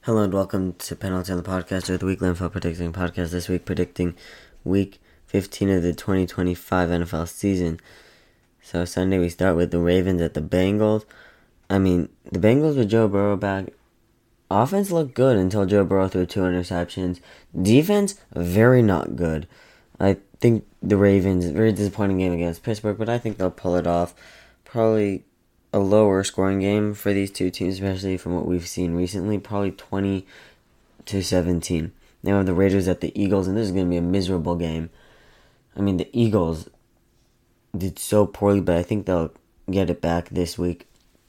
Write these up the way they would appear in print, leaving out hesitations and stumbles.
Hello and welcome to Penalty on the Podcast, or the weekly NFL predicting podcast. This week predicting week 15 of the 2025 NFL season. So Sunday we start with the Ravens at the Bengals. The Bengals with Joe Burrow back. Offense looked good until Joe Burrow threw 2 interceptions. Defense, very not good. I think the Ravens, very disappointing game against Pittsburgh, but I think they'll pull it off. Probably a lower scoring game for these two teams, especially from what we've seen recently. Probably 20-17. They have the Raiders at the Eagles, and this is going to be a miserable game. The Eagles did so poorly, but I think they'll get it back this week.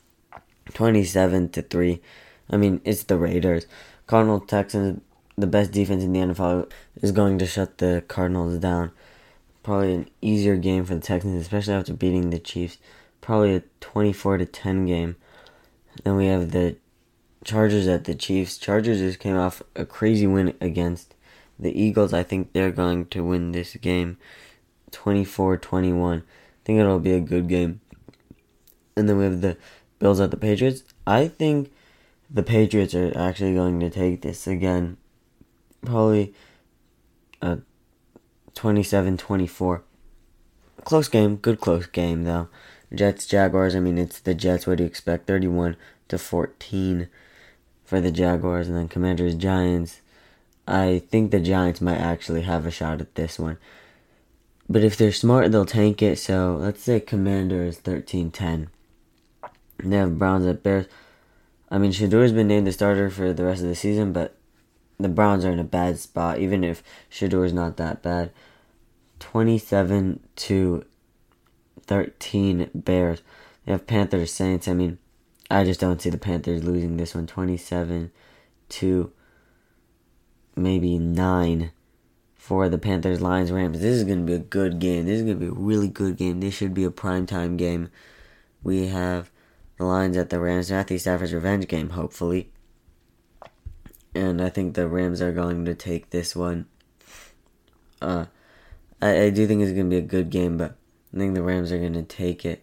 27-3. It's the Raiders. Cardinals, Texans, the best defense in the NFL, is going to shut the Cardinals down. Probably an easier game for the Texans, especially after beating the Chiefs. Probably a 24-10 game. Then we have the Chargers at the Chiefs. Chargers just came off a crazy win against the Eagles. I think they're going to win this game 24-21. I think it'll be a good game. And then we have the Bills at the Patriots. I think the Patriots are actually going to take this again. Probably a 27-24. Close game. Good close game, though. Jets, Jaguars, it's the Jets. What do you expect? 31-14 for the Jaguars. And then Commanders, Giants. I think the Giants might actually have a shot at this one. But if they're smart, they'll tank it. So let's say Commanders 13-10. They have Browns at Bears. Shadour's been named the starter for the rest of the season, but the Browns are in a bad spot, even if Shadour's not that bad. 27-13 Bears. They have Panthers, Saints. I just don't see the Panthers losing this one. 27-9 for the Panthers, Lions, Rams. This is going to be a good game. This is going to be a really good game. This should be a primetime game. We have the Lions at the Rams. Matthew Stafford's revenge game, hopefully. And I think the Rams are going to take this one. I do think it's going to be a good game, but I think the Rams are going to take it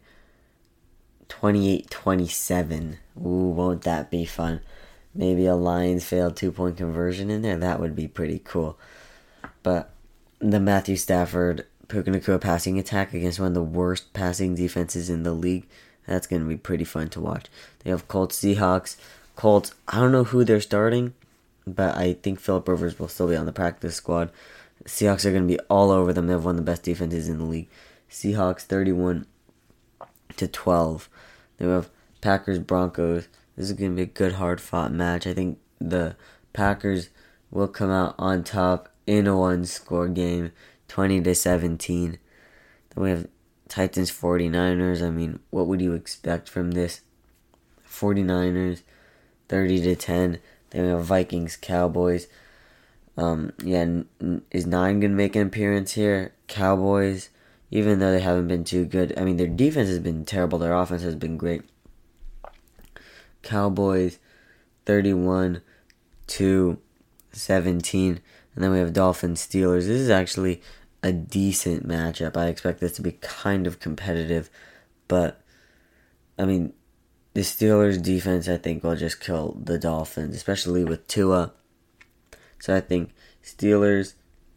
28-27. Ooh, won't that be fun? Maybe a Lions failed 2-point conversion in there. That would be pretty cool. But the Matthew Stafford, Puka Nacua passing attack against one of the worst passing defenses in the league, that's going to be pretty fun to watch. They have Colts, Seahawks. Colts, I don't know who they're starting, but I think Phillip Rivers will still be on the practice squad. Seahawks are going to be all over them. They have one of the best defenses in the league. Seahawks 31-12. Then we have Packers, Broncos. This is going to be a good, hard-fought match. I think the Packers will come out on top in a one-score game, 20-17. Then we have Titans, 49ers. What would you expect from this? 49ers, 30-10. Then we have Vikings, Cowboys. Is 9 going to make an appearance here? Cowboys, even though they haven't been too good. Their defense has been terrible. Their offense has been great. Cowboys, 31-17. And then we have Dolphins, Steelers. This is actually a decent matchup. I expect this to be kind of competitive. But, the Steelers' defense, I think, will just kill the Dolphins, especially with Tua. So I think Steelers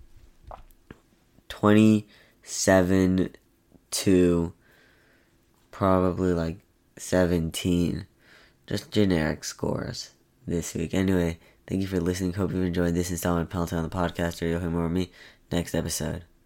27 to probably 17. Just generic scores this week. Anyway, thank you for listening. Hope you enjoyed this installment of Penalty on the Podcast, or you'll hear more of me next episode.